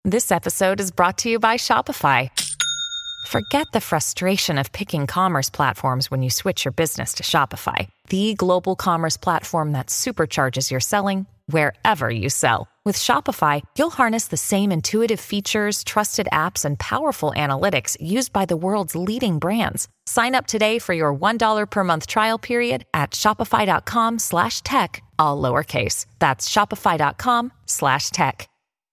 This episode is brought to you by Shopify. Forget the frustration of picking commerce platforms when you switch your business to Shopify, the global commerce platform that supercharges your selling wherever you sell. With Shopify, you'll harness the same intuitive features, trusted apps, and powerful analytics used by the world's leading brands. Sign up today for your $1 per month trial period at shopify.com/tech, all lowercase. That's shopify.com/tech.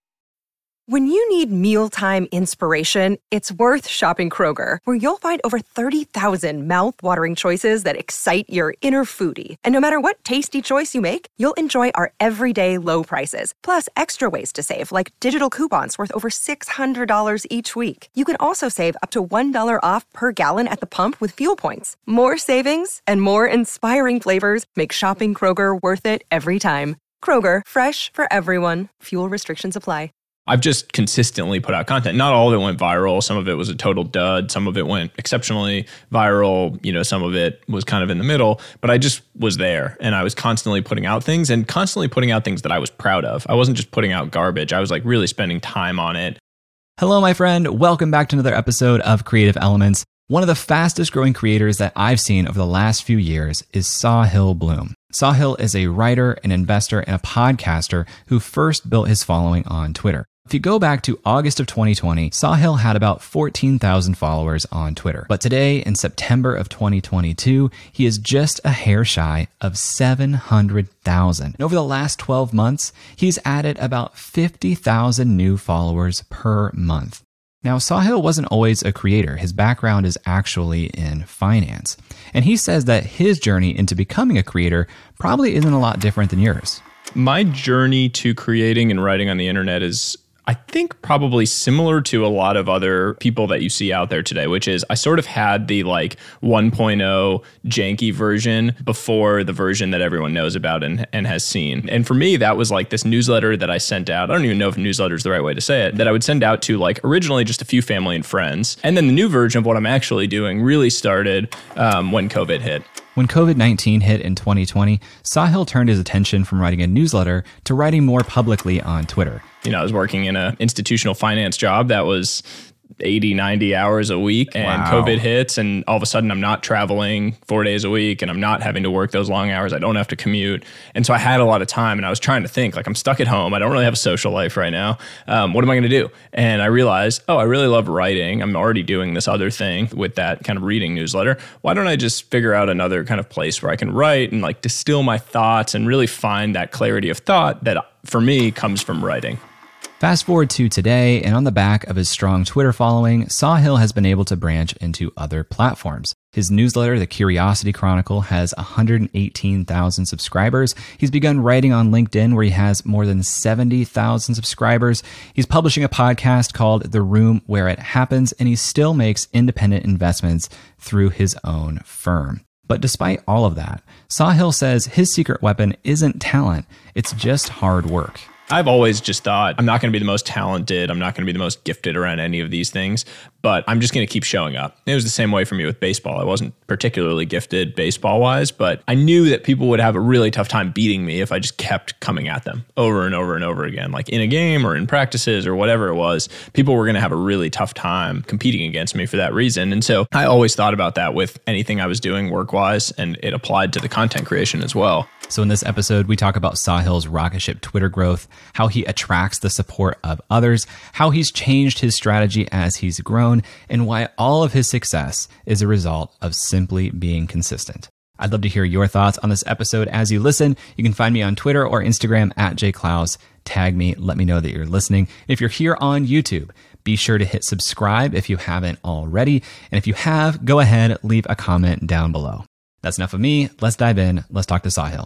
When you need mealtime inspiration, it's worth shopping Kroger, where you'll find over 30,000 mouth-watering choices that excite your inner foodie. And no matter what tasty choice you make, you'll enjoy our everyday low prices, plus extra ways to save, like digital coupons worth over $600 each week. You can also save up to $1 off per gallon at the pump with fuel points. More savings and more inspiring flavors make shopping Kroger worth it every time. Kroger, fresh for everyone. Fuel restrictions apply. I've just consistently put out content. Not all of it went viral. Some of it was a total dud. Some of it went exceptionally viral. Some of it was kind of in the middle. But I just was there, and I was constantly putting out things and constantly putting out things that I was proud of. I wasn't just putting out garbage. I was really spending time on it. Hello, my friend. Welcome back to another episode of Creative Elements. One of the fastest growing creators that I've seen over the last few years is Sahil Bloom. Sahil is a writer, an investor, and a podcaster who first built his following on Twitter. If you go back to August of 2020, Sahil had about 14,000 followers on Twitter. But today, in September of 2022, he is just a hair shy of 700,000. And over the last 12 months, he's added about 50,000 new followers per month. Now, Sahil wasn't always a creator. His background is actually in finance. And he says that his journey into becoming a creator probably isn't a lot different than yours. My journey to creating and writing on the internet is, I think, probably similar to a lot of other people that you see out there today, which is I sort of had the 1.0 janky version before the version that everyone knows about and has seen. And for me, that was this newsletter that I sent out. I don't even know if newsletter is the right way to say it, that I would send out to originally just a few family and friends. And then the new version of what I'm actually doing really started when COVID hit. When COVID-19 hit in 2020, Sahil turned his attention from writing a newsletter to writing more publicly on Twitter. I was working in an institutional finance job that was 80, 90 hours a week, and Wow. COVID hits, and all of a sudden I'm not traveling 4 days a week, and I'm not having to work those long hours. I don't have to commute. And so I had a lot of time, and I was trying to think, I'm stuck at home. I don't really have a social life right now. What am I going to do? And I realized, I really love writing. I'm already doing this other thing with that kind of reading newsletter. Why don't I just figure out another kind of place where I can write and distill my thoughts and really find that clarity of thought that for me comes from writing. Fast forward to today, and on the back of his strong Twitter following, Sahil has been able to branch into other platforms. His newsletter, The Curiosity Chronicle, has 118,000 subscribers. He's begun writing on LinkedIn, where he has more than 70,000 subscribers. He's publishing a podcast called The Room Where It Happens, and he still makes independent investments through his own firm. But despite all of that, Sahil says his secret weapon isn't talent, it's just hard work. I've always just thought I'm not going to be the most talented. I'm not going to be the most gifted around any of these things, but I'm just going to keep showing up. It was the same way for me with baseball. I wasn't particularly gifted baseball wise, but I knew that people would have a really tough time beating me if I just kept coming at them over and over and over again, like in a game or in practices or whatever it was. People were going to have a really tough time competing against me for that reason. And so I always thought about that with anything I was doing work wise, and it applied to the content creation as well. So in this episode, we talk about Sahil's rocket ship Twitter growth, how he attracts the support of others, how he's changed his strategy as he's grown, and why all of his success is a result of simply being consistent. I'd love to hear your thoughts on this episode as you listen. You can find me on Twitter or Instagram at jklaus. Tag me, let me know that you're listening. If you're here on YouTube, be sure to hit subscribe if you haven't already. And if you have, go ahead, leave a comment down below. That's enough of me. Let's dive in. Let's talk to Sahil.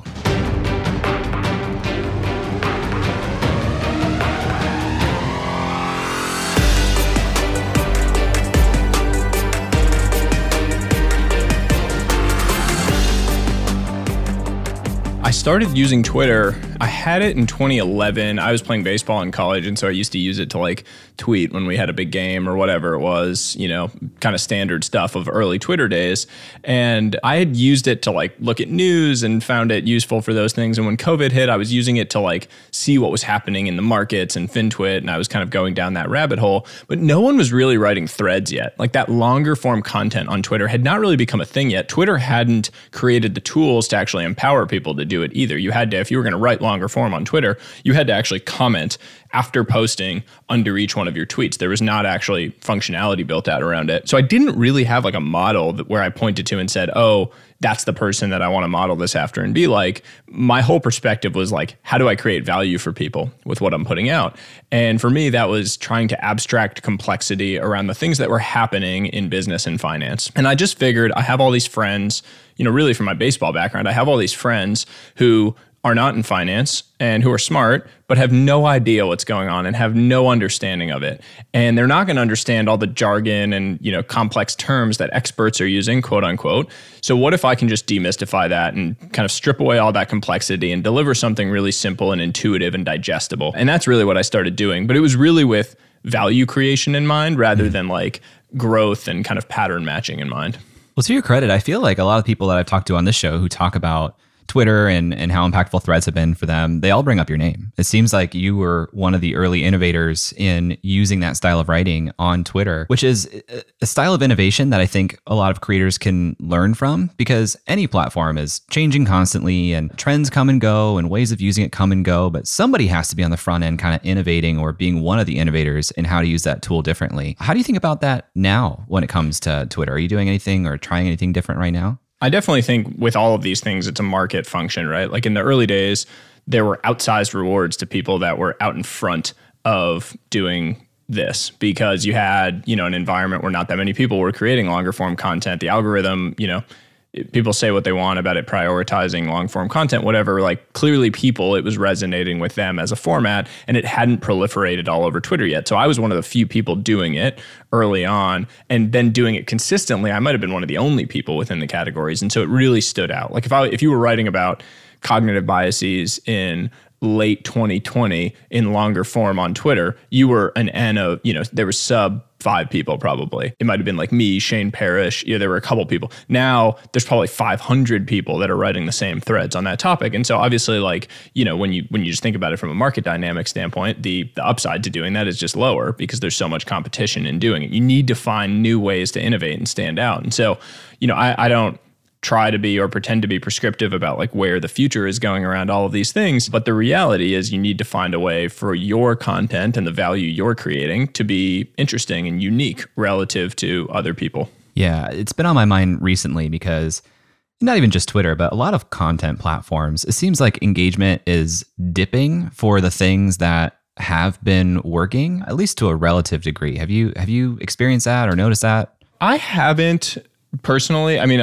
started using Twitter, I had it in 2011. I was playing baseball in college, and so I used to use it to like tweet when we had a big game or whatever it was, you know, kind of standard stuff of early Twitter days. And I had used it to like look at news and found it useful for those things. And when COVID hit, I was using it to like see what was happening in the markets and FinTwit, and I was kind of going down that rabbit hole. But no one was really writing threads yet. Like that longer form content on Twitter had not really become a thing yet. Twitter hadn't created the tools to actually empower people to do it either. You had to, if you were going to write longer form on Twitter, you had to actually comment after posting under each one of your tweets. There was not actually functionality built out around it. So I didn't really have like a model where I pointed to and said, oh, that's the person that I want to model this after and be like. My whole perspective was like, how do I create value for people with what I'm putting out? And for me, that was trying to abstract complexity around the things that were happening in business and finance. And I just figured I have all these friends, you know, really from my baseball background, I have all these friends who are not in finance and who are smart, but have no idea what's going on and have no understanding of it. And they're not going to understand all the jargon and, you know, complex terms that experts are using, quote unquote. So what if I can just demystify that and kind of strip away all that complexity and deliver something really simple and intuitive and digestible? And that's really what I started doing. But it was really with value creation in mind rather than like growth and kind of pattern matching in mind. Well, to your credit, I feel like a lot of people that I've talked to on this show who talk about Twitter and how impactful threads have been for them, they all bring up your name. It seems like you were one of the early innovators in using that style of writing on Twitter, which is a style of innovation that I think a lot of creators can learn from, because any platform is changing constantly and trends come and go and ways of using it come and go. But somebody has to be on the front end kind of innovating or being one of the innovators in how to use that tool differently. How do you think about that now when it comes to Twitter? Are you doing anything or trying anything different right now? I definitely think with all of these things, it's a market function, right? Like in the early days, there were outsized rewards to people that were out in front of doing this because you had, you know, an environment where not that many people were creating longer form content. The algorithm, you know, people say what they want about it prioritizing long form content, whatever, like clearly people, it was resonating with them as a format and it hadn't proliferated all over Twitter yet. So I was one of the few people doing it early on and then doing it consistently. I might've been one of the only people within the categories. And so it really stood out. Like if you were writing about cognitive biases in late 2020 in longer form on Twitter, you were an N of, you know, there was sub 5 people probably. It might have been like me, Shane Parrish. Yeah, there were a couple people. Now there's probably 500 people that are writing the same threads on that topic. And so obviously, like, you know, when you just think about it from a market dynamic standpoint, the upside to doing that is just lower because there's so much competition in doing it. You need to find new ways to innovate and stand out. And so, you know, I don't try to be or pretend to be prescriptive about like where the future is going around all of these things. But the reality is you need to find a way for your content and the value you're creating to be interesting and unique relative to other people. Yeah, it's been on my mind recently because not even just Twitter, but a lot of content platforms, it seems like engagement is dipping for the things that have been working, at least to a relative degree. Have you experienced that or noticed that? I haven't. Personally, I mean,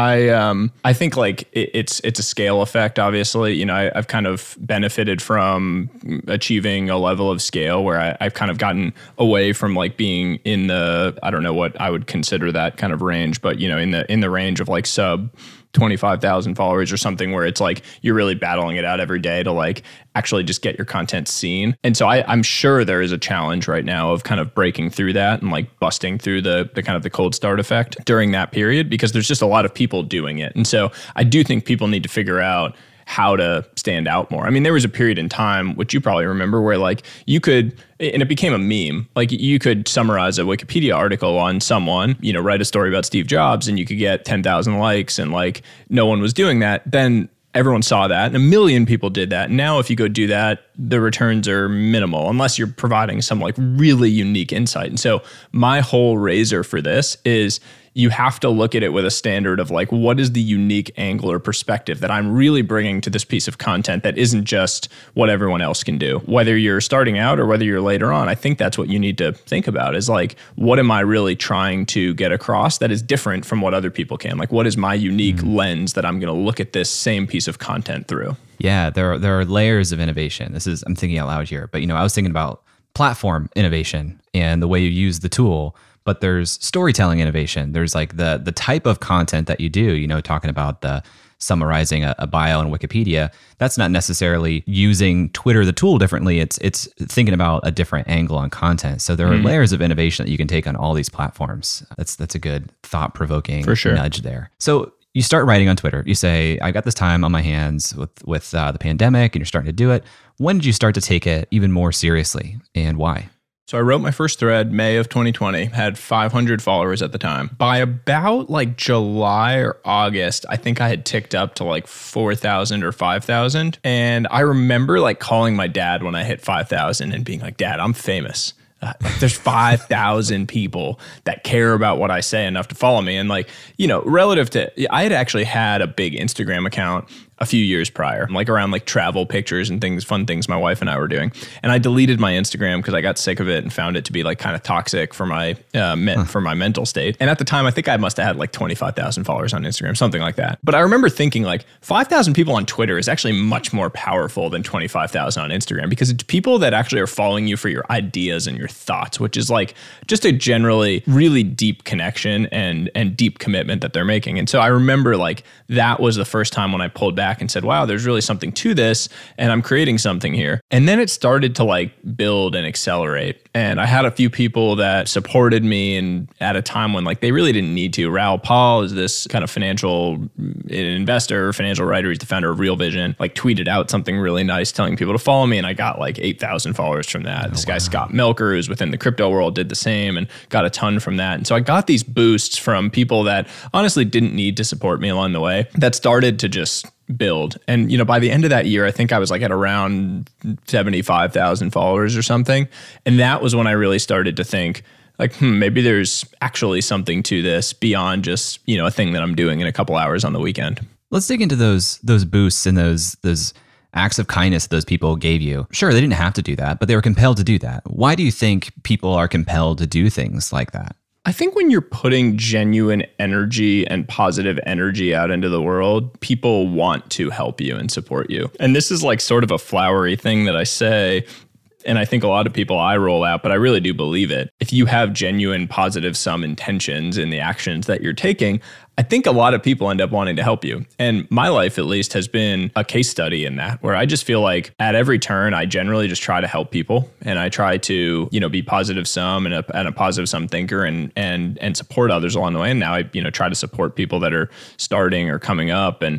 I think like it's a scale effect. Obviously, you know, I've kind of benefited from achieving a level of scale where I've kind of gotten away from like being in the, I don't know what I would consider that kind of range, but you know, in the range of like sub 25,000 followers or something where it's like you're really battling it out every day to like actually just get your content seen. And so I'm sure there is a challenge right now of kind of breaking through that and like busting through the kind of the cold start effect during that period because there's just a lot of people doing it. And so I do think people need to figure out how to stand out more. I mean, there was a period in time, which you probably remember, where like you could, and it became a meme, like you could summarize a Wikipedia article on someone, you know, write a story about Steve Jobs and you could get 10,000 likes and like no one was doing that. Then everyone saw that and 1 million people did that. Now, if you go do that, the returns are minimal unless you're providing some like really unique insight. And so my whole razor for this is you have to look at it with a standard of like, what is the unique angle or perspective that I'm really bringing to this piece of content that isn't just what everyone else can do? Whether you're starting out or whether you're later on, I think that's what you need to think about is like, what am I really trying to get across that is different from what other people can? Like, what is my unique lens that I'm going to look at this same piece of content through? Yeah, there are layers of innovation. I'm thinking out loud here, but you know, I was thinking about platform innovation and the way you use the tool. But there's storytelling innovation. There's like the type of content that you do, you know, talking about the summarizing a bio on Wikipedia. That's not necessarily using Twitter, the tool, differently. It's thinking about a different angle on content. So there are layers of innovation that you can take on all these platforms. That's a good thought-provoking nudge there. So you start writing on Twitter. You say, I got this time on my hands with the pandemic, and you're starting to do it. When did you start to take it even more seriously, and why? So I wrote my first thread May of 2020, had 500 followers at the time. By about like July or August, I think I had ticked up to like 4,000 or 5,000. And I remember like calling my dad when I hit 5,000 and being like, Dad, I'm famous. There's 5,000 people that care about what I say enough to follow me. And like, you know, relative to, I had actually had a big Instagram account a few years prior, like around like travel pictures and things, fun things my wife and I were doing. And I deleted my Instagram because I got sick of it and found it to be like kind of toxic for my for my mental state. And at the time, I think I must have had like 25,000 followers on Instagram, something like that. But I remember thinking like 5,000 people on Twitter is actually much more powerful than 25,000 on Instagram, because it's people that actually are following you for your ideas and your thoughts, which is like just a generally really deep connection and deep commitment that they're making. And so I remember like that was the first time when I pulled back and said, wow, there's really something to this, and I'm creating something here. And then it started to like build and accelerate. And I had a few people that supported me, and at a time when like they really didn't need to. Raoul Pal is this kind of financial investor, financial writer. He's the founder of Real Vision, like tweeted out something really nice telling people to follow me. And I got like 8,000 followers from that. This guy, Scott Melker, who's within the crypto world, did the same and got a ton from that. And so I got these boosts from people that honestly didn't need to support me along the way, that started to just build. And, you know, by the end of that year, I think I was like at around 75,000 followers or something. And that was when I really started to think like, maybe there's actually something to this beyond just, you know, a thing that I'm doing in a couple hours on the weekend. Let's dig into those boosts and those acts of kindness those people gave you. Sure, they didn't have to do that, but they were compelled to do that. Why do you think people are compelled to do things like that? I think when you're putting genuine energy and positive energy out into the world, people want to help you and support you. And this is like sort of a flowery thing that I say, and I think a lot of people I roll out, but I really do believe it. If you have genuine positive sum intentions in the actions that you're taking, I think a lot of people end up wanting to help you. And my life, at least, has been a case study in that, where I just feel like at every turn, I generally just try to help people, and I try to, you know, be positive sum and a positive sum thinker and support others along the way. And now I, you know, try to support people that are starting or coming up and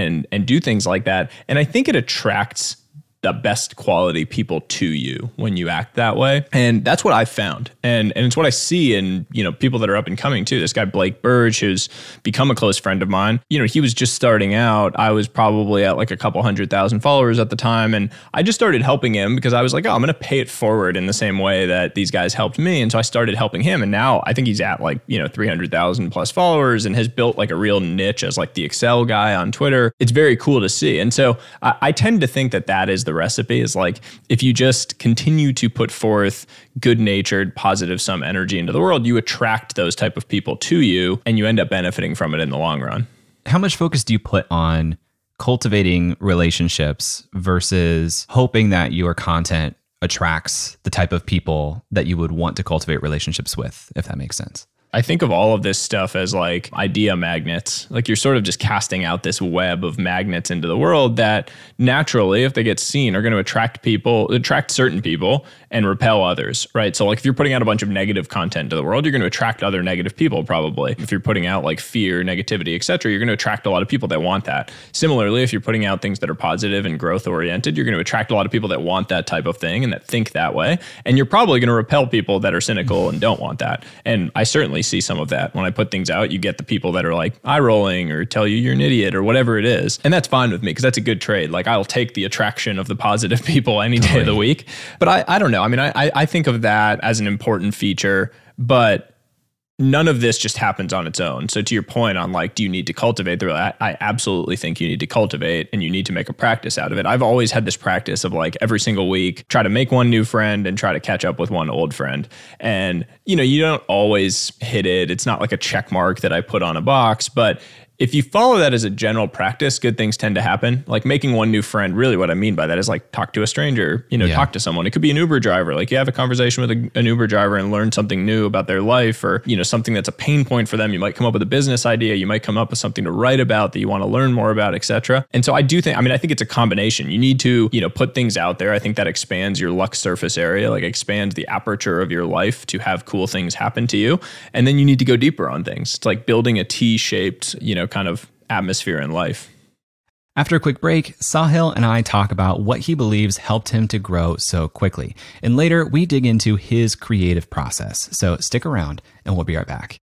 do things like that. And I think it attracts the best quality people to you when you act that way. And that's what I've found. And it's what I see in, you know, people that are up and coming too. This guy, Blake Burge, who's become a close friend of mine, you know, he was just starting out. I was probably at like a couple 100,000 followers at the time. And I just started helping him because I was like, oh, I'm going to pay it forward in the same way that these guys helped me. And so I started helping him. And now I think he's at like, you know, 300,000 plus followers and has built like a real niche as like the Excel guy on Twitter. It's very cool to see. And so I tend to think that that is the recipe, is like, if you just continue to put forth good-natured, positive sum energy into the world, you attract those type of people to you, and you end up benefiting from it in the long run. How much focus do you put on cultivating relationships versus hoping that your content attracts the type of people that you would want to cultivate relationships with, if that makes sense? I think of all of this stuff as like idea magnets. Like you're sort of just casting out this web of magnets into the world that naturally, if they get seen, are going to attract certain people and repel others, right? So like if you're putting out a bunch of negative content to the world, you're going to attract other negative people probably. If you're putting out like fear, negativity, etc., you're going to attract a lot of people that want that. Similarly, if you're putting out things that are positive and growth oriented, you're going to attract a lot of people that want that type of thing and that think that way. And you're probably going to repel people that are cynical and don't want that. And I certainly see some of that. When I put things out, you get the people that are like eye rolling or tell you you're an idiot or whatever it is. And that's fine with me because that's a good trade. Like I'll take the attraction of the positive people any day of the week. But I don't know. I mean, I think of that as an important feature, but none of this just happens on its own. So to your point on like, do you need to cultivate I absolutely think you need to cultivate and you need to make a practice out of it. I've always had this practice of like every single week, try to make one new friend and try to catch up with one old friend. And, you know, you don't always hit it. It's not like a check mark that I put on a box, but if you follow that as a general practice, good things tend to happen. Like making one new friend, really what I mean by that is like talk to a stranger, talk to someone. It could be an Uber driver. Like you have a conversation with an Uber driver and learn something new about their life, or, something that's a pain point for them. You might come up with a business idea. You might come up with something to write about that you want to learn more about, etc. And so I think it's a combination. You need to, put things out there. I think that expands your luck surface area, like expands the aperture of your life to have cool things happen to you. And then you need to go deeper on things. It's like building a T-shaped, kind of atmosphere in life. After a quick break, Sahil and I talk about what he believes helped him to grow so quickly. And later, we dig into his creative process. So stick around and we'll be right back.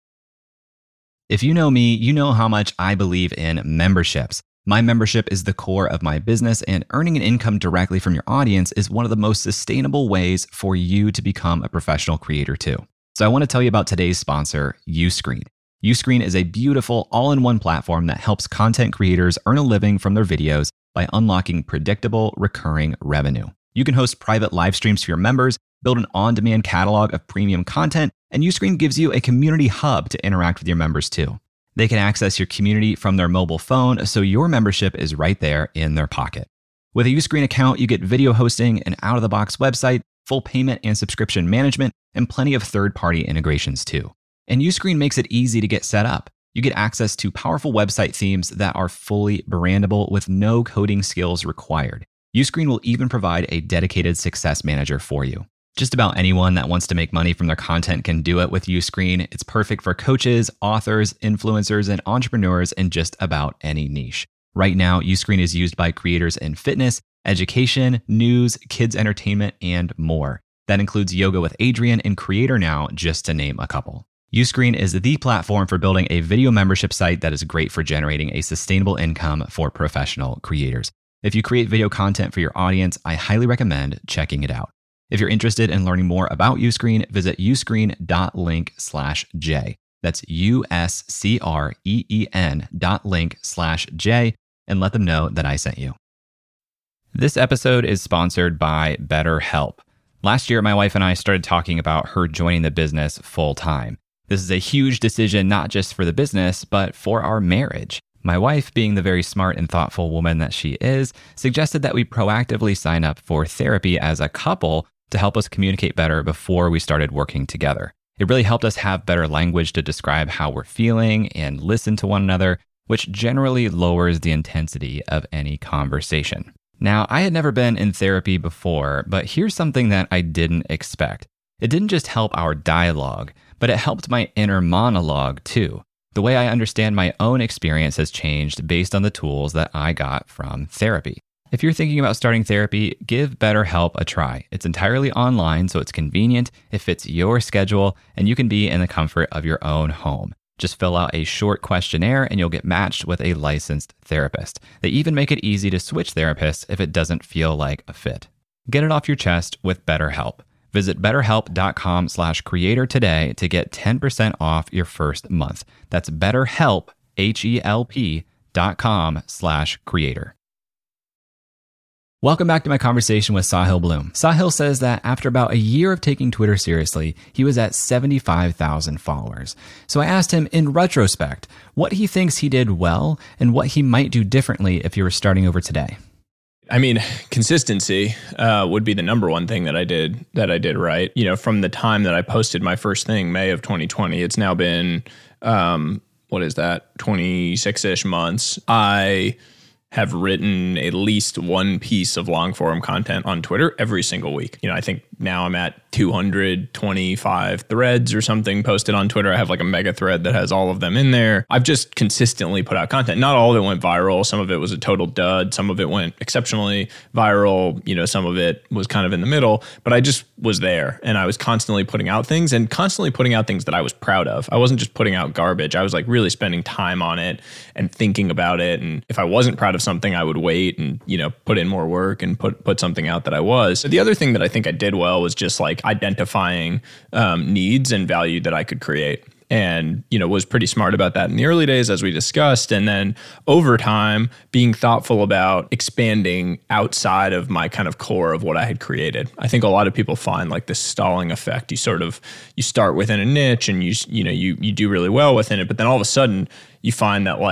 If you know me, you know how much I believe in memberships. My membership is the core of my business, and earning an income directly from your audience is one of the most sustainable ways for you to become a professional creator too. So I want to tell you about today's sponsor, Uscreen. Uscreen is a beautiful all-in-one platform that helps content creators earn a living from their videos by unlocking predictable, recurring revenue. You can host private live streams for your members, build an on-demand catalog of premium content, and Uscreen gives you a community hub to interact with your members too. They can access your community from their mobile phone, so your membership is right there in their pocket. With a Uscreen account, you get video hosting, an out-of-the-box website, full payment and subscription management, and plenty of third-party integrations too. And Uscreen makes it easy to get set up. You get access to powerful website themes that are fully brandable with no coding skills required. Uscreen will even provide a dedicated success manager for you. Just about anyone that wants to make money from their content can do it with Uscreen. It's perfect for coaches, authors, influencers, and entrepreneurs in just about any niche. Right now, Uscreen is used by creators in fitness, education, news, kids entertainment, and more. That includes Yoga with Adriene and Creator Now, just to name a couple. Uscreen is the platform for building a video membership site that is great for generating a sustainable income for professional creators. If you create video content for your audience, I highly recommend checking it out. If you're interested in learning more about Uscreen, visit uscreen.link/J. That's uscreen.link/J, and let them know that I sent you. This episode is sponsored by BetterHelp. Last year, my wife and I started talking about her joining the business full time. This is a huge decision, not just for the business, but for our marriage. My wife, being the very smart and thoughtful woman that she is, suggested that we proactively sign up for therapy as a couple to help us communicate better before we started working together. It really helped us have better language to describe how we're feeling and listen to one another, which generally lowers the intensity of any conversation. Now, I had never been in therapy before, but here's something that I didn't expect. It didn't just help our dialogue, but it helped my inner monologue too. The way I understand my own experience has changed based on the tools that I got from therapy. If you're thinking about starting therapy, give BetterHelp a try. It's entirely online, so it's convenient, it fits your schedule, and you can be in the comfort of your own home. Just fill out a short questionnaire and you'll get matched with a licensed therapist. They even make it easy to switch therapists if it doesn't feel like a fit. Get it off your chest with BetterHelp. Visit betterhelp.com/creator today to get 10% off your first month. That's BetterHelp, HELP.com/creator. Welcome back to my conversation with Sahil Bloom. Sahil says that after about a year of taking Twitter seriously, he was at 75,000 followers. So I asked him in retrospect what he thinks he did well and what he might do differently if he were starting over today. I mean, consistency would be the number one thing that I did right. From the time that I posted my first thing, May of 2020, it's now been, 26-ish months. I have written at least one piece of long form content on Twitter every single week. I think now I'm at 225 threads or something posted on Twitter. I have like a mega thread that has all of them in there. I've just consistently put out content. Not all of it went viral. Some of it was a total dud. Some of it went exceptionally viral. Some of it was kind of in the middle, but I just was there and I was constantly putting out things that I was proud of. I wasn't just putting out garbage. I was like really spending time on it and thinking about it. And if I wasn't proud of something, I would wait and, put in more work and put something out that I was. The other thing that I think I did well was just like identifying needs and value that I could create. And, was pretty smart about that in the early days, as we discussed. And then over time, being thoughtful about expanding outside of my kind of core of what I had created. I think a lot of people find like this stalling effect. You start within a niche and you do really well within it. But then all of a sudden you find that like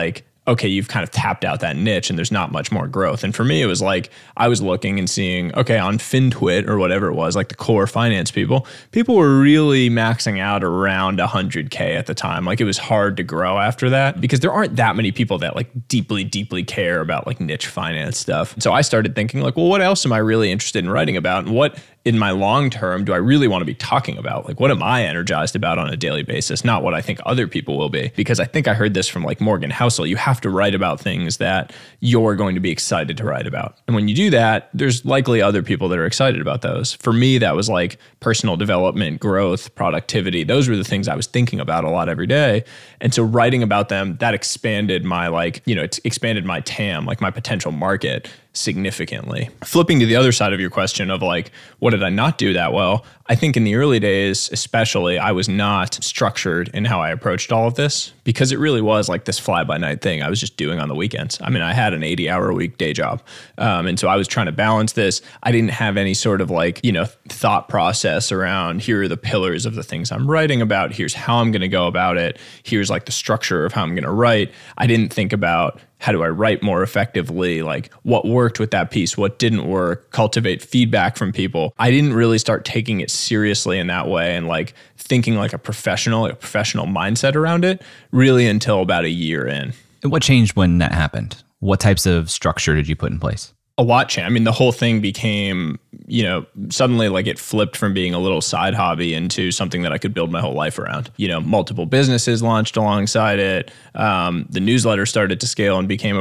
okay, you've kind of tapped out that niche and there's not much more growth. And for me, it was like, I was looking and seeing, okay, on FinTwit or whatever it was, like the core finance people were really maxing out around 100K at the time. Like it was hard to grow after that because there aren't that many people that like deeply, deeply care about like niche finance stuff. So I started thinking like, well, what else am I really interested in writing about? And what in my long term do I really want to be talking about? Like, what am I energized about on a daily basis? Not what I think other people will be. Because I think I heard this from like Morgan Housel. You have to write about things that you're going to be excited to write about. And when you do that, there's likely other people that are excited about those. For me, that was like personal development, growth, productivity. Those were the things I was thinking about a lot every day. And so writing about them, that expanded my it expanded my TAM, like my potential market significantly. Flipping to the other side of your question of like, what did I not do that well? I think in the early days, especially, I was not structured in how I approached all of this because it really was like this fly-by-night thing I was just doing on the weekends. I mean, I had an 80-hour-a-week day job. And so I was trying to balance this. I didn't have any sort of like, thought process around here are the pillars of the things I'm writing about. Here's how I'm going to go about it. Here's like the structure of how I'm going to write. I didn't think about how do I write more effectively? Like what worked with that piece, what didn't work, cultivate feedback from people. I didn't really start taking it seriously in that way and like thinking like a professional mindset around it really until about a year in. And what changed when that happened? What types of structure did you put in place? A lot changed. I mean, the whole thing became, suddenly like it flipped from being a little side hobby into something that I could build my whole life around. Multiple businesses launched alongside it. The newsletter started to scale and became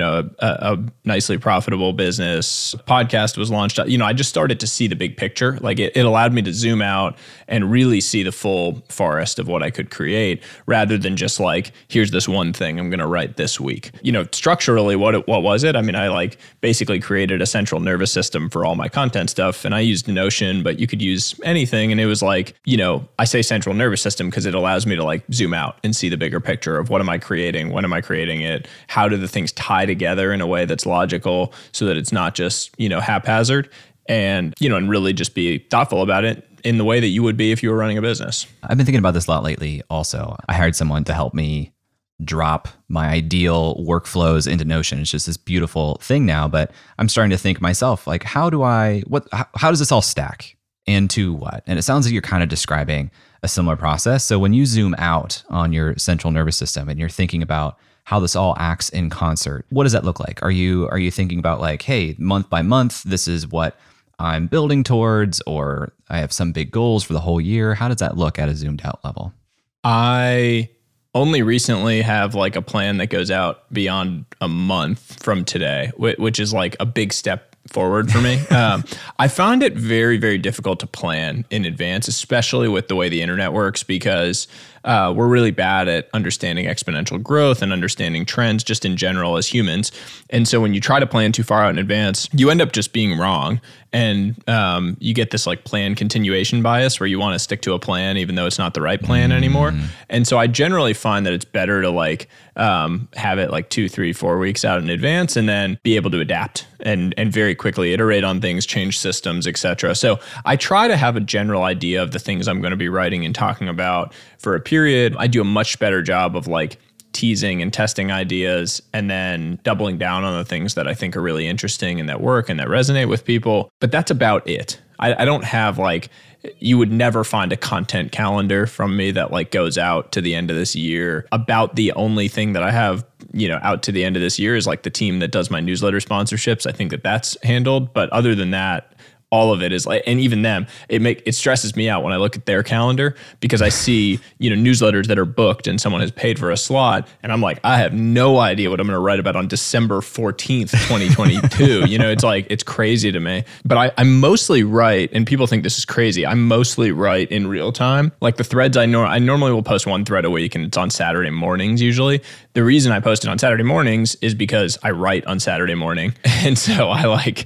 a nicely profitable business. Podcast was launched. I just started to see the big picture. Like it allowed me to zoom out and really see the full forest of what I could create rather than just like, here's this one thing I'm going to write this week. Structurally, what was it? I mean, I like basically created a central nervous system for all my content stuff. And I used Notion, but you could use anything. And it was like, I say central nervous system because it allows me to like zoom out and see the bigger picture of what am I creating? When am I creating it? How do the things tie together in a way that's logical so that it's not just, haphazard and, and really just be thoughtful about it in the way that you would be if you were running a business. I've been thinking about this a lot lately also. I hired someone to help me drop my ideal workflows into Notion. It's just this beautiful thing now, but I'm starting to think myself, like, how does this all stack and to what? And it sounds like you're kind of describing a similar process. So when you zoom out on your central nervous system and you're thinking about how this all acts in concert, what does that look like? Are you thinking about like, hey, month by month, this is what I'm building towards, or I have some big goals for the whole year? How does that look at a zoomed out level? I only recently have like a plan that goes out beyond a month from today, which is like a big step forward for me. I found it very, very difficult to plan in advance, especially with the way the internet works, because we're really bad at understanding exponential growth and understanding trends just in general as humans. And so when you try to plan too far out in advance, you end up just being wrong. And you get this like plan continuation bias where you want to stick to a plan even though it's not the right plan anymore. And so I generally find that it's better to like have it like 2, 3, 4 weeks out in advance and then be able to adapt and very quickly iterate on things, change systems, etc. So I try to have a general idea of the things I'm going to be writing and talking about for a period. I do a much better job of like teasing and testing ideas and then doubling down on the things that I think are really interesting and that work and that resonate with people. But that's about it. I don't have like, you would never find a content calendar from me that like goes out to the end of this year. About the only thing that I have, out to the end of this year is like the team that does my newsletter sponsorships. I think that that's handled. But other than that, all of it is like, and even them, it stresses me out when I look at their calendar because I see, newsletters that are booked and someone has paid for a slot. And I'm like, I have no idea what I'm going to write about on December 14th, 2022. It's like, it's crazy to me, but I mostly write, and people think this is crazy. I mostly write in real time. Like the threads I normally will post one thread a week and it's on Saturday mornings usually. The reason I post it on Saturday mornings is because I write on Saturday morning. And so I like,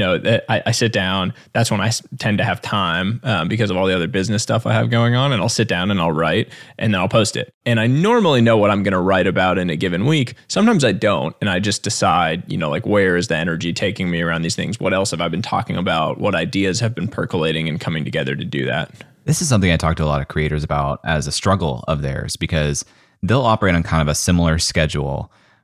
I sit down. That's when I tend to have time because of all the other business stuff I have going on. And I'll sit down and I'll write and then I'll post it. And I normally know what I'm going to write about in a given week. Sometimes I don't. And I just decide, like where is the energy taking me around these things? What else have I been talking about? What ideas have been percolating and coming together to do that? This is something I talk to a lot of creators about as a struggle of theirs because they'll operate on kind of a similar schedule,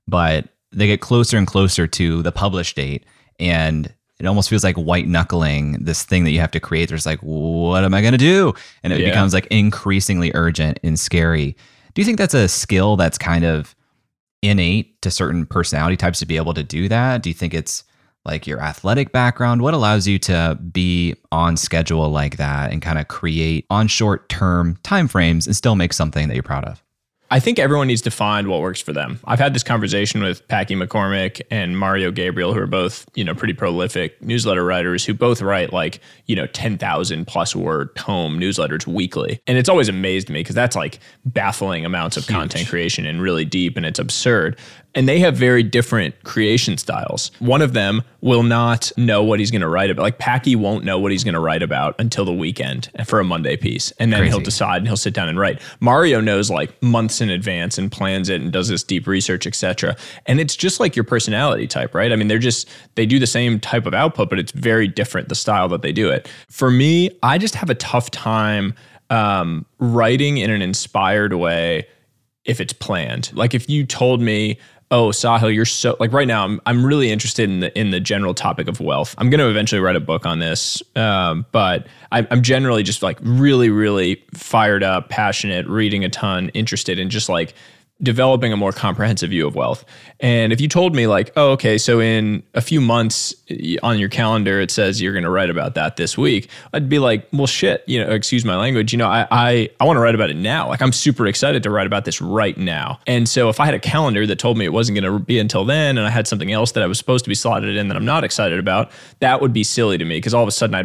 but they get closer and closer to the publish date, and it almost feels like white knuckling this thing that you have to create. There's like, what am I going to do? And it becomes like increasingly urgent and scary. Do you think that's a skill that's kind of innate to certain personality types to be able to do that? Do you think it's like your athletic background? What allows you to be on schedule like that and kind of create on short-term timeframes and still make something that you're proud of? I think everyone needs to find what works for them. I've had this conversation with Packy McCormick and Mario Gabriel, who are both, pretty prolific newsletter writers who both write 10,000 plus word tome newsletters weekly. And it's always amazed me because that's like baffling amounts of content creation and really deep, and it's absurd. And they have very different creation styles. One of them will not know what he's going to write about. Like Packy won't know what he's going to write about until the weekend for a Monday piece. And then he'll decide and he'll sit down and write. Mario knows like months in advance and plans it and does this deep research, etc. And it's just like your personality type, right? I mean, they do the same type of output, but it's very different, the style that they do it. For me, I just have a tough time writing in an inspired way if it's planned. Like if you told me, oh, Sahil, you're so like right now. I'm really interested in the general topic of wealth. I'm going to eventually write a book on this, but I'm generally just like really, really fired up, passionate, reading a ton, interested in just like developing a more comprehensive view of wealth. And if you told me like, oh, okay, so in a few months on your calendar, it says you're going to write about that this week, I'd be like, well, shit, excuse my language. I want to write about it now. Like I'm super excited to write about this right now. And so if I had a calendar that told me it wasn't going to be until then, and I had something else that I was supposed to be slotted in that I'm not excited about, that would be silly to me because all of a sudden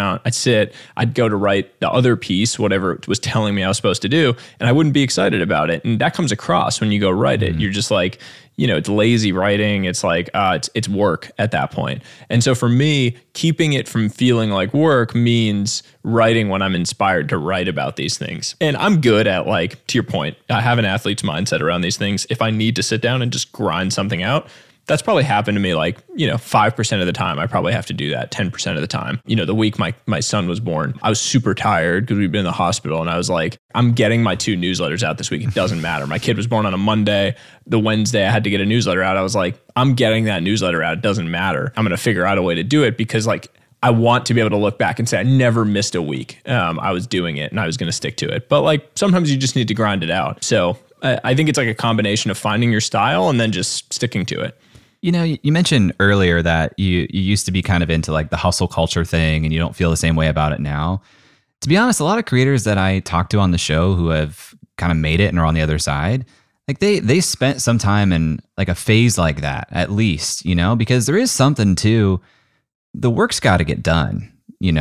I'd go to write the other piece, whatever it was telling me I was supposed to do, and I wouldn't be excited about it. And that comes across when you go write it. You're just like, it's lazy writing. It's like, it's work at that point. And so for me, keeping it from feeling like work means writing when I'm inspired to write about these things. And I'm good at like, to your point, I have an athlete's mindset around these things. If I need to sit down and just grind something out, that's probably happened to me like, 5% of the time. I probably have to do that 10% of the time. The week my son was born, I was super tired because we'd been in the hospital, and I was like, I'm getting my 2 newsletters out this week. It doesn't matter. My kid was born on a Monday. The Wednesday I had to get a newsletter out. I was like, I'm getting that newsletter out. It doesn't matter. I'm going to figure out a way to do it because like, I want to be able to look back and say, I never missed a week. I was doing it and I was going to stick to it. But like, sometimes you just need to grind it out. So I think it's like a combination of finding your style and then just sticking to it. You mentioned earlier that you used to be kind of into like the hustle culture thing and you don't feel the same way about it now. To be honest, a lot of creators that I talk to on the show who have kind of made it and are on the other side, like they spent some time in like a phase like that, at least, because there is something to the work's got to get done,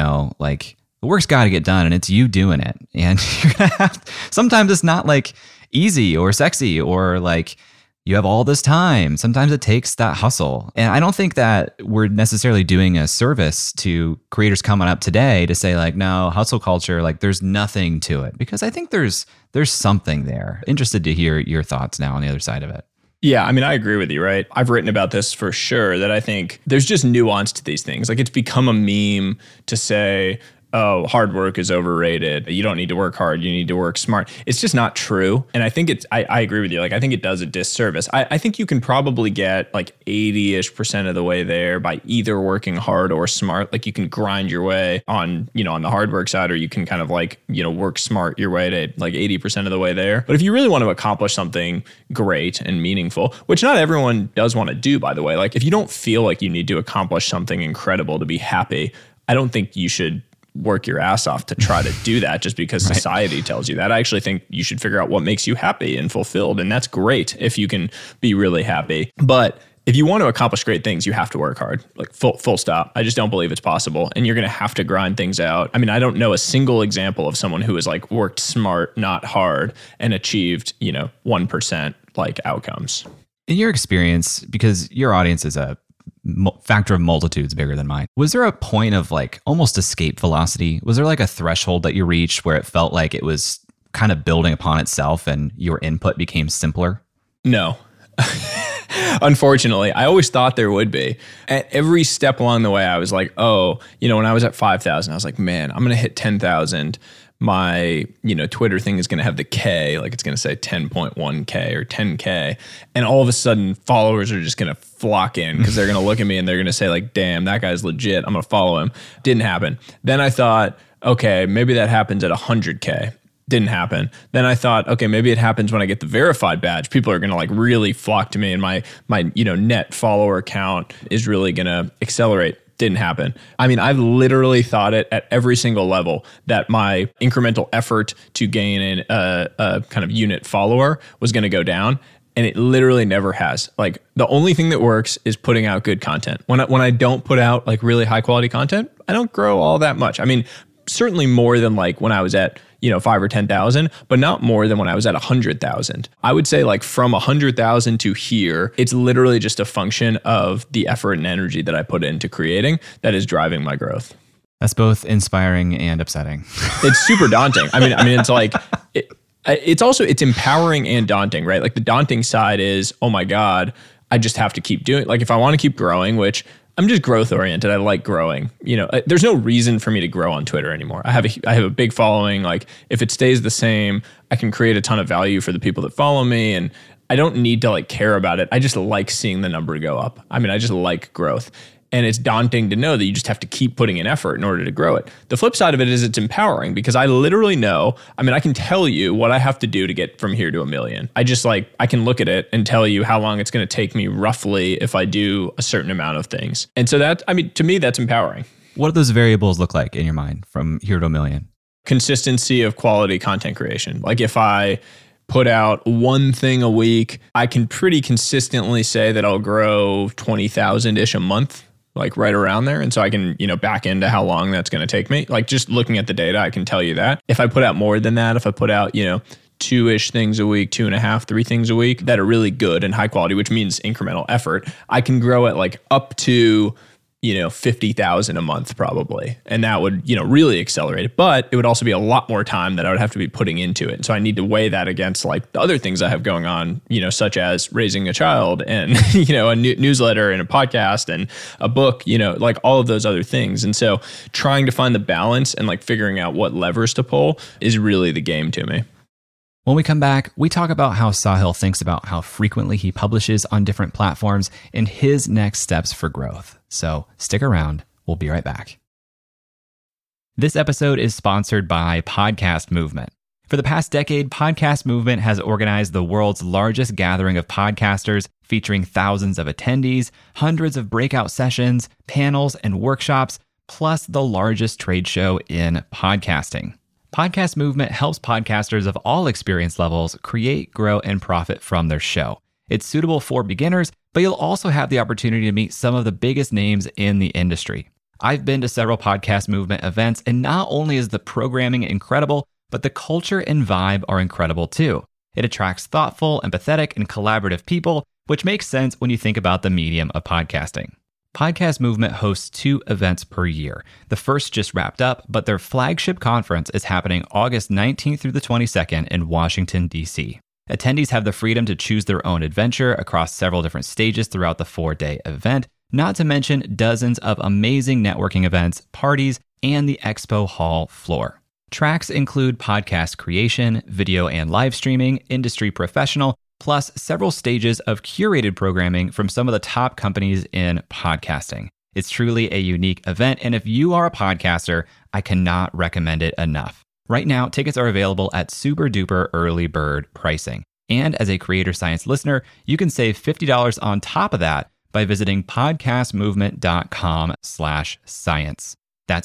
like the work's got to get done and it's you doing it. And you're gonna sometimes it's not like easy or sexy or like, you have all this time. Sometimes it takes that hustle. And I don't think that we're necessarily doing a service to creators coming up today to say like, no, hustle culture, like there's nothing to it. Because I think there's something there. Interested to hear your thoughts now on the other side of it. Yeah, I mean, I agree with you, right? I've written about this for sure, that I think there's just nuance to these things. Like it's become a meme to say, oh, hard work is overrated. You don't need to work hard. You need to work smart. It's just not true. And I think I agree with you. Like, I think it does a disservice. I think you can probably get like 80-ish% of the way there by either working hard or smart. Like you can grind your way on the hard work side, or you can kind of like, work smart your way to like 80% of the way there. But if you really want to accomplish something great and meaningful, which not everyone does want to do, by the way, like if you don't feel like you need to accomplish something incredible to be happy, I don't think you should work your ass off to try to do that just because society tells you that. I actually think you should figure out what makes you happy and fulfilled. And that's great if you can be really happy. But if you want to accomplish great things, you have to work hard, like full stop. I just don't believe it's possible. And you're going to have to grind things out. I mean, I don't know a single example of someone who has like worked smart, not hard, and achieved, 1% like outcomes. In your experience, because your audience is a factor of multitudes bigger than mine, was there a point of like almost escape velocity? Was there like a threshold that you reached where it felt like it was kind of building upon itself and your input became simpler? No. Unfortunately, I always thought there would be. At every step along the way, I was like, when I was at 5,000, I was like, man, I'm going to hit 10,000 my, Twitter thing is going to have the K, like it's going to say 10.1K or 10K. And all of a sudden followers are just going to flock in because they're going to look at me and they're going to say like, damn, that guy's legit. I'm going to follow him. Didn't happen. Then I thought, okay, maybe that happens at 100K. Didn't happen. Then I thought, okay, maybe it happens when I get the verified badge. People are going to like really flock to me and my net follower count is really going to accelerate. Didn't happen. I mean, I've literally thought it at every single level that my incremental effort to gain a kind of unit follower was going to go down. And it literally never has. Like the only thing that works is putting out good content. When I don't put out like really high quality content, I don't grow all that much. I mean, certainly more than like when I was at 5 or 10,000, but not more than when I was at 100,000. I would say like from 100,000 to here, it's literally just a function of the effort and energy that I put into creating that is driving my growth. That's both inspiring and upsetting. It's super daunting. I mean, it's like, it's empowering and daunting, right? Like the daunting side is, oh my God, I just have to keep doing it. Like if I want to keep growing, which I'm just growth oriented. I like growing. There's no reason for me to grow on Twitter anymore. I have a big following. Like if it stays the same, I can create a ton of value for the people that follow me, and I don't need to like care about it. I just like seeing the number go up. I mean, I just like growth. And it's daunting to know that you just have to keep putting in effort in order to grow it. The flip side of it is it's empowering because I literally know, I can tell you what I have to do to get from here to 1 million. I can look at it and tell you how long it's going to take me roughly if I do a certain amount of things. And so to me, that's empowering. What do those variables look like in your mind from here to 1 million? Consistency of quality content creation. Like if I put out one thing a week, I can pretty consistently say that I'll grow 20,000-ish a month. Like right around there. And so I can, back into how long that's going to take me. Like just looking at the data, I can tell you that. If I put out more than that, if I put out, 2-ish things a week, 2.5, 3 things a week that are really good and high quality, which means incremental effort, I can grow it like up to, 50,000 a month probably. And that would, really accelerate it. But it would also be a lot more time that I would have to be putting into it. And so I need to weigh that against like the other things I have going on, such as raising a child and, a newsletter and a podcast and a book, like all of those other things. And so trying to find the balance and like figuring out what levers to pull is really the game to me. When we come back, we talk about how Sahil thinks about how frequently he publishes on different platforms and his next steps for growth. So stick around. We'll be right back. This episode is sponsored by Podcast Movement. For the past decade, Podcast Movement has organized the world's largest gathering of podcasters, featuring thousands of attendees, hundreds of breakout sessions, panels, and workshops, plus the largest trade show in podcasting. Podcast Movement helps podcasters of all experience levels create, grow, and profit from their show. It's suitable for beginners, but you'll also have the opportunity to meet some of the biggest names in the industry. I've been to several Podcast Movement events, and not only is the programming incredible, but the culture and vibe are incredible too. It attracts thoughtful, empathetic, and collaborative people, which makes sense when you think about the medium of podcasting. Podcast Movement hosts 2 events per year. The first just wrapped up, but their flagship conference is happening August 19th through the 22nd in Washington, D.C. Attendees have the freedom to choose their own adventure across several different stages throughout the 4-day event, not to mention dozens of amazing networking events, parties, and the expo hall floor. Tracks include podcast creation, video and live streaming, industry professional, plus several stages of curated programming from some of the top companies in podcasting. It's truly a unique event, and if you are a podcaster, I cannot recommend it enough. Right now, tickets are available at super duper early bird pricing. And as a Creator Science listener, you can save $50 on top of that by visiting podcastmovement.com/science. That's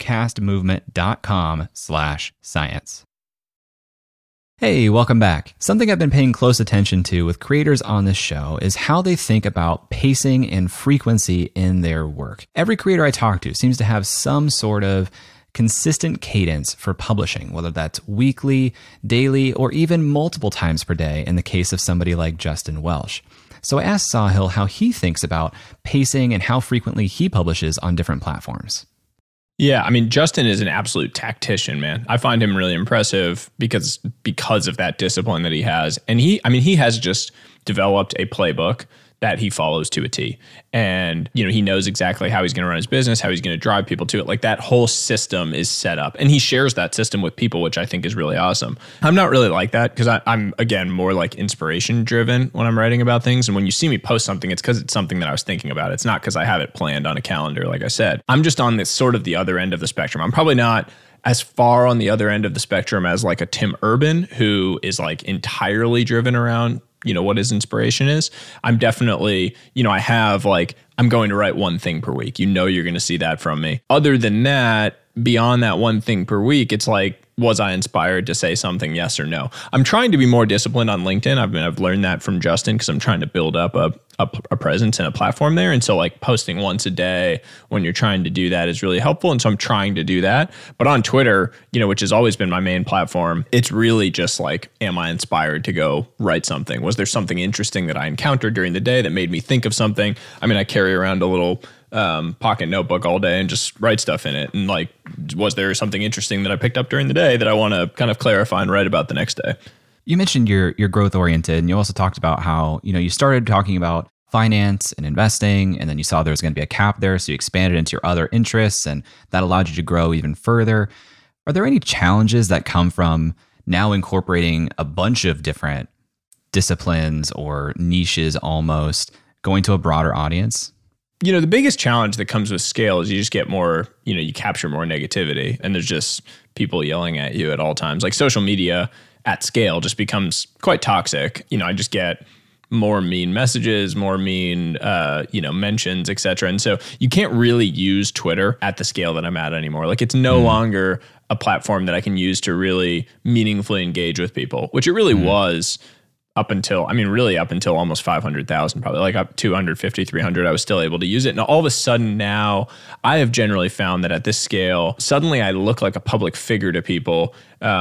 podcastmovement.com/science. Hey, welcome back. Something I've been paying close attention to with creators on this show is how they think about pacing and frequency in their work. Every creator I talk to seems to have some sort of consistent cadence for publishing, whether that's weekly, daily, or even multiple times per day in the case of somebody like Justin Welsh. So I asked Sahil how he thinks about pacing and how frequently he publishes on different platforms. Yeah, Justin is an absolute tactician, man. I find him really impressive because of that discipline that he has. And he has just developed a playbook that he follows to a T. And, he knows exactly how he's going to run his business, how he's going to drive people to it. Like that whole system is set up, and he shares that system with people, which I think is really awesome. I'm not really like that because I'm, again, more like inspiration driven when I'm writing about things. And when you see me post something, it's because it's something that I was thinking about. It's not because I have it planned on a calendar, like I said. I'm just on this sort of the other end of the spectrum. I'm probably not as far on the other end of the spectrum as like a Tim Urban, who is like entirely driven around what his inspiration is. I'm definitely, I have like, I'm going to write one thing per week. You're going to see that from me. Other than that, beyond that one thing per week, it's like, was I inspired to say something? Yes or no? I'm trying to be more disciplined on LinkedIn. I've learned that from Justin because I'm trying to build up a presence and a platform there. And so like posting once a day when you're trying to do that is really helpful. And so I'm trying to do that. But on Twitter, which has always been my main platform, it's really just like, am I inspired to go write something? Was there something interesting that I encountered during the day that made me think of something? I mean, I carry around a little pocket notebook all day and just write stuff in it. And like, was there something interesting that I picked up during the day that I want to kind of clarify and write about the next day? You mentioned you're growth oriented, and you also talked about how, you started talking about finance and investing, and then you saw there was going to be a cap there. So you expanded into your other interests, and that allowed you to grow even further. Are there any challenges that come from now incorporating a bunch of different disciplines or niches, almost going to a broader audience? The biggest challenge that comes with scale is you just get more, you capture more negativity, and there's just people yelling at you at all times. Like social media at scale just becomes quite toxic. I just get more mean messages, more mean, mentions, et cetera. And so you can't really use Twitter at the scale that I'm at anymore. Like it's no longer a platform that I can use to really meaningfully engage with people, which it really was up until almost 500,000, probably like up 250, 300, I was still able to use it. And all of a sudden now I have generally found that at this scale, suddenly I look like a public figure to people,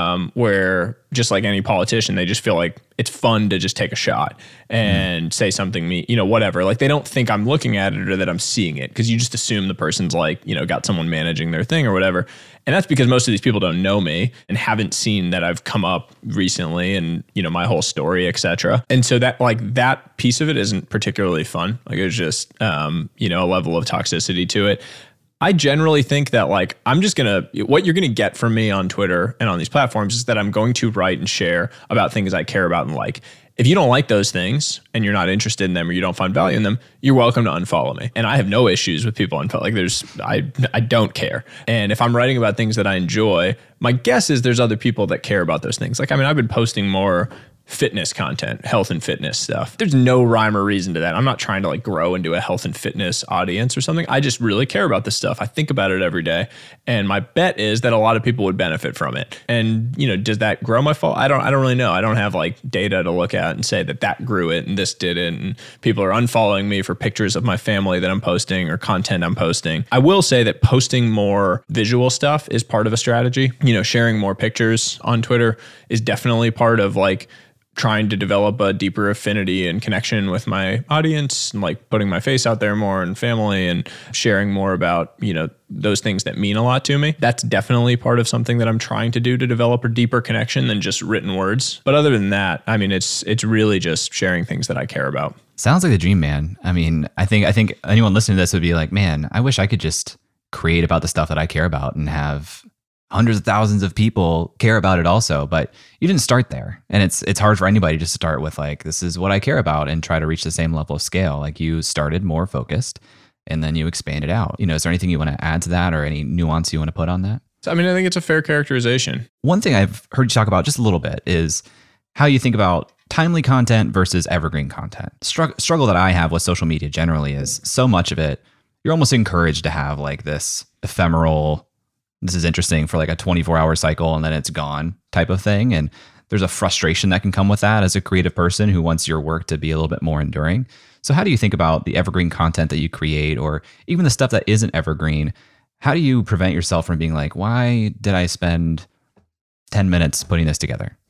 where just like any politician, they just feel like it's fun to just take a shot and say something whatever. Like they don't think I'm looking at it or that I'm seeing it, because you just assume the person's like, got someone managing their thing or whatever. And that's because most of these people don't know me and haven't seen that I've come up recently and, my whole story, et cetera. And so that piece of it isn't particularly fun. Like it's just, a level of toxicity to it. I generally think that like, what you're going to get from me on Twitter and on these platforms is that I'm going to write and share about things I care about and like. If you don't like those things and you're not interested in them or you don't find value in them, you're welcome to unfollow me. And I have no issues with people unfollow. Like I don't care. And if I'm writing about things that I enjoy, my guess is there's other people that care about those things. Like, I've been posting more fitness content, health and fitness stuff. There's no rhyme or reason to that. I'm not trying to like grow into a health and fitness audience or something. I just really care about this stuff. I think about it every day. And my bet is that a lot of people would benefit from it. And, does that grow my fall? I don't really know. I don't have like data to look at and say that grew it and this did it. And people are unfollowing me for pictures of my family that I'm posting or content I'm posting. I will say that posting more visual stuff is part of a strategy. Sharing more pictures on Twitter is definitely part of like trying to develop a deeper affinity and connection with my audience, and like putting my face out there more and family and sharing more about, those things that mean a lot to me. That's definitely part of something that I'm trying to do to develop a deeper connection than just written words. But other than that, it's really just sharing things that I care about. Sounds like the dream, man. I think anyone listening to this would be like, man, I wish I could just create about the stuff that I care about and have hundreds of thousands of people care about it also. But you didn't start there. And it's hard for anybody just to start with like, this is what I care about and try to reach the same level of scale. Like you started more focused and then you expanded out. Is there anything you want to add to that or any nuance you want to put on that? I think it's a fair characterization. One thing I've heard you talk about just a little bit is how you think about timely content versus evergreen content. Struggle that I have with social media generally is so much of it, you're almost encouraged to have like this ephemeral, this is interesting for like a 24-hour cycle and then it's gone type of thing. And there's a frustration that can come with that as a creative person who wants your work to be a little bit more enduring. So how do you think about the evergreen content that you create, or even the stuff that isn't evergreen? How do you prevent yourself from being like, why did I spend 10 minutes putting this together?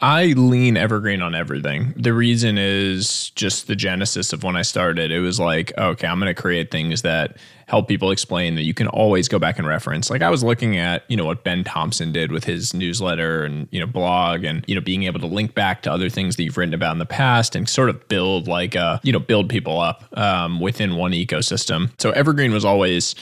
I lean evergreen on everything. The reason is just the genesis of when I started. It was like, okay, I'm going to create things that help people explain that you can always go back and reference. Like I was looking at, what Ben Thompson did with his newsletter and, blog and, being able to link back to other things that you've written about in the past and sort of build like build people up within one ecosystem. So evergreen was always,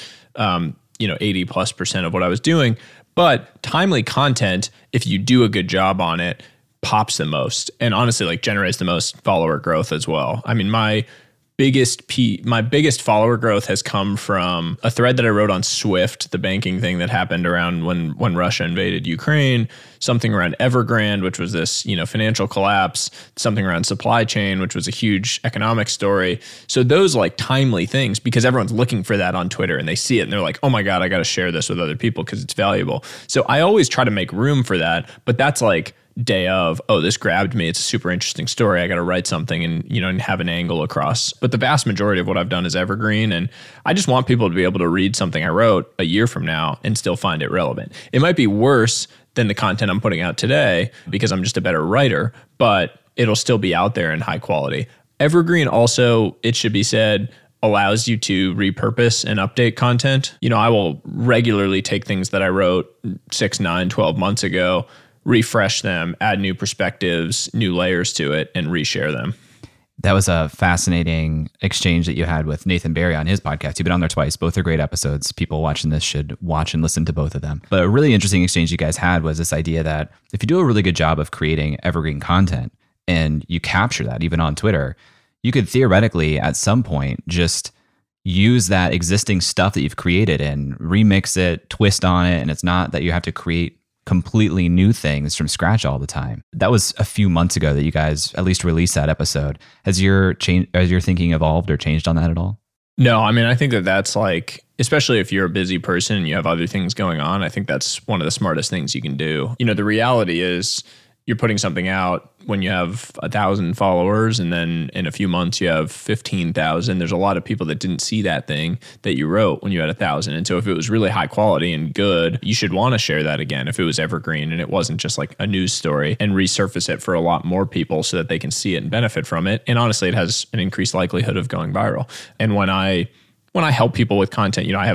80+% of what I was doing. But timely content, if you do a good job on it, pops the most and honestly like generates the most follower growth as well. I mean, my biggest follower growth has come from a thread that I wrote on Swift, the banking thing that happened around when Russia invaded Ukraine, something around Evergrande, which was this, financial collapse, something around supply chain, which was a huge economic story. So those like timely things, because everyone's looking for that on Twitter and they see it and they're like, oh my God, I got to share this with other people because it's valuable. So I always try to make room for that, but that's like day of, oh, this grabbed me. It's a super interesting story. I got to write something and, and have an angle across. But the vast majority of what I've done is evergreen. And I just want people to be able to read something I wrote a year from now and still find it relevant. It might be worse than the content I'm putting out today because I'm just a better writer, but it'll still be out there in high quality. Evergreen also, it should be said, allows you to repurpose and update content. I will regularly take things that I wrote 6, 9, 12 months ago, refresh them, add new perspectives, new layers to it, and reshare them. That was a fascinating exchange that you had with Nathan Barry on his podcast. You've been on there twice. Both are great episodes. People watching this should watch and listen to both of them. But a really interesting exchange you guys had was this idea that if you do a really good job of creating evergreen content and you capture that even on Twitter, you could theoretically at some point just use that existing stuff that you've created and remix it, twist on it. And it's not that you have to create completely new things from scratch all the time. That was a few months ago that you guys at least released that episode. Has your thinking evolved or changed on that at all? No, I mean, I think that's like, especially if you're a busy person and you have other things going on, I think that's one of the smartest things you can do. The reality is you're putting something out when you have 1,000 followers and then in a few months you have 15,000. There's a lot of people that didn't see that thing that you wrote when you had 1,000. And so if it was really high quality and good, you should want to share that again if it was evergreen and it wasn't just like a news story, and resurface it for a lot more people so that they can see it and benefit from it. And honestly, it has an increased likelihood of going viral. And when I help people with content, I have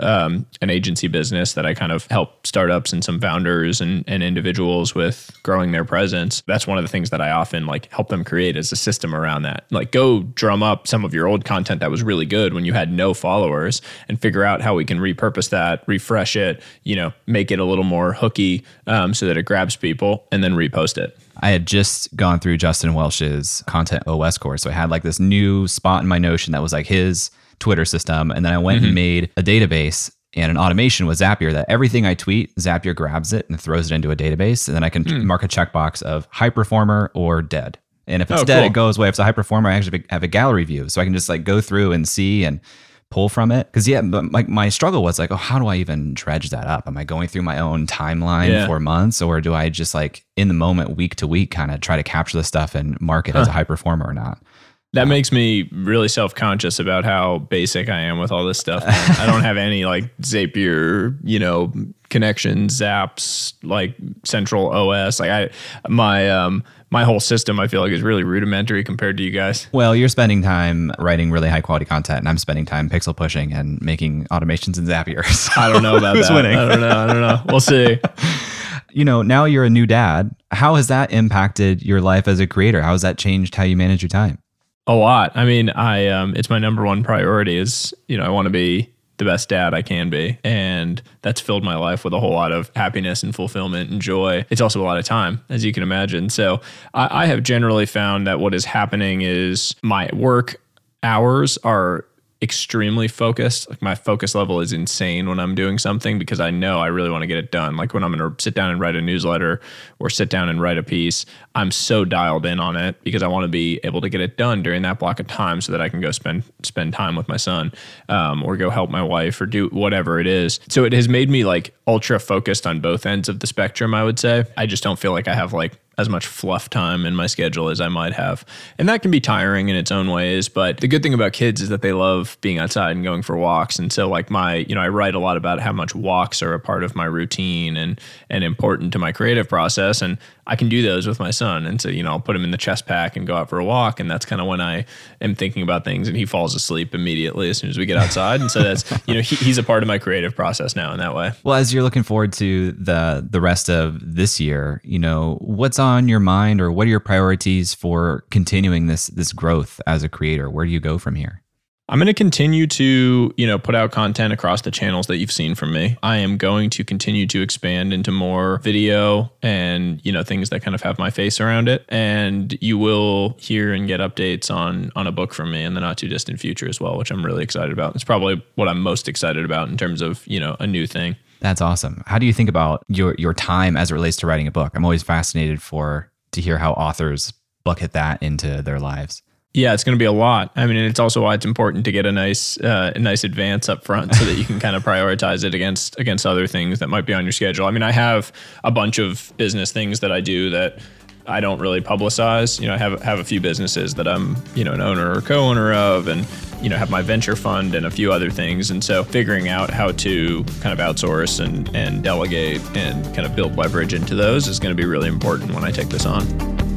an agency business that I kind of help startups and some founders and individuals with growing their presence. That's one of the things that I often like help them create as a system around that. Like go drum up some of your old content that was really good when you had no followers and figure out how we can repurpose that, refresh it, make it a little more hooky so that it grabs people, and then repost it. I had just gone through Justin Welsh's Content OS course. So I had like this new spot in my Notion that was like his Twitter system. And then I went and made a database and an automation with Zapier that everything I tweet, Zapier grabs it and throws it into a database. And then I can mark a checkbox of high performer or dead. And if it's dead, It goes away. If it's a high performer, I actually have a gallery view. So I can just like go through and see and pull from it. Because but my struggle was like, how do I even dredge that up? Am I going through my own timeline for months, or do I just like in the moment, week to week, kind of try to capture the stuff and mark it as a high performer or not? That makes me really self-conscious about how basic I am with all this stuff. I don't have any like Zapier, connections, apps, like central OS. Like my whole system, I feel like, is really rudimentary compared to you guys. Well, you're spending time writing really high quality content, and I'm spending time pixel pushing and making automations in Zapier. So I don't know about who's that. Winning? I don't know. We'll see. Now you're a new dad. How has that impacted your life as a creator? How has that changed how you manage your time? A lot. I mean, it's my number one priority is, I want to be the best dad I can be. And that's filled my life with a whole lot of happiness and fulfillment and joy. It's also a lot of time, as you can imagine. So I have generally found that what is happening is my work hours are extremely focused. Like my focus level is insane when I'm doing something because I know I really want to get it done. Like when I'm going to sit down and write a newsletter or sit down and write a piece, I'm so dialed in on it because I want to be able to get it done during that block of time so that I can go spend time with my son or go help my wife or do whatever it is. So it has made me like ultra focused on both ends of the spectrum, I would say. I just don't feel like I have like as much fluff time in my schedule as I might have. And that can be tiring in its own ways. But the good thing about kids is that they love being outside and going for walks. And so like I write a lot about how much walks are a part of my routine and important to my creative process. And I can do those with my son. And so, I'll put him in the chest pack and go out for a walk. And that's kind of when I am thinking about things, and he falls asleep immediately as soon as we get outside. And so that's, he's a part of my creative process now in that way. Well, as you're looking forward to the rest of this year, what's on your mind, or what are your priorities for continuing this growth as a creator? Where do you go from here? I'm going to continue to, put out content across the channels that you've seen from me. I am going to continue to expand into more video and, things that kind of have my face around it. And you will hear and get updates on a book from me in the not too distant future as well, which I'm really excited about. It's probably what I'm most excited about in terms of, a new thing. That's awesome. How do you think about your time as it relates to writing a book? I'm always fascinated to hear how authors bucket that into their lives. Yeah, it's going to be a lot. I mean, it's also why it's important to get a nice advance up front so that you can kind of prioritize it against other things that might be on your schedule. I mean, I have a bunch of business things that I do that I don't really publicize. I have a few businesses that I'm, an owner or co-owner of, and, have my venture fund and a few other things. And so figuring out how to kind of outsource and delegate and kind of build leverage into those is going to be really important when I take this on.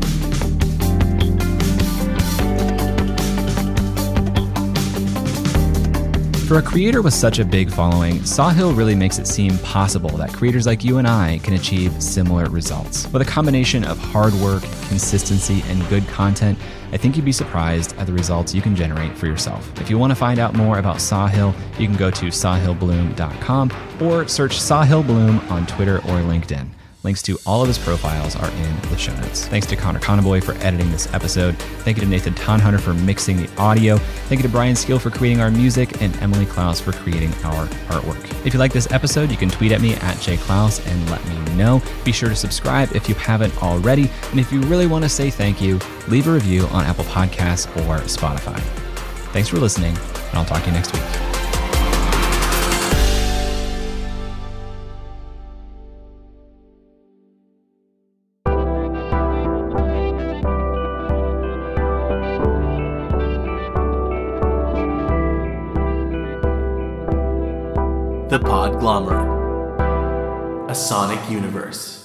For a creator with such a big following, Sawhill really makes it seem possible that creators like you and I can achieve similar results. With a combination of hard work, consistency, and good content, I think you'd be surprised at the results you can generate for yourself. If you want to find out more about Sawhill, you can go to sawhillbloom.com or search Sawhill Bloom on Twitter or LinkedIn. Links to all of his profiles are in the show notes. Thanks to Connor Conboy for editing this episode. Thank you to Nathan Tonhunter for mixing the audio. Thank you to Brian Skill for creating our music, and Emily Klaus for creating our artwork. If you like this episode, you can tweet at me at jklaus and let me know. Be sure to subscribe if you haven't already. And if you really want to say thank you, leave a review on Apple Podcasts or Spotify. Thanks for listening, and I'll talk to you next week. The Podglomerate, a sonic universe.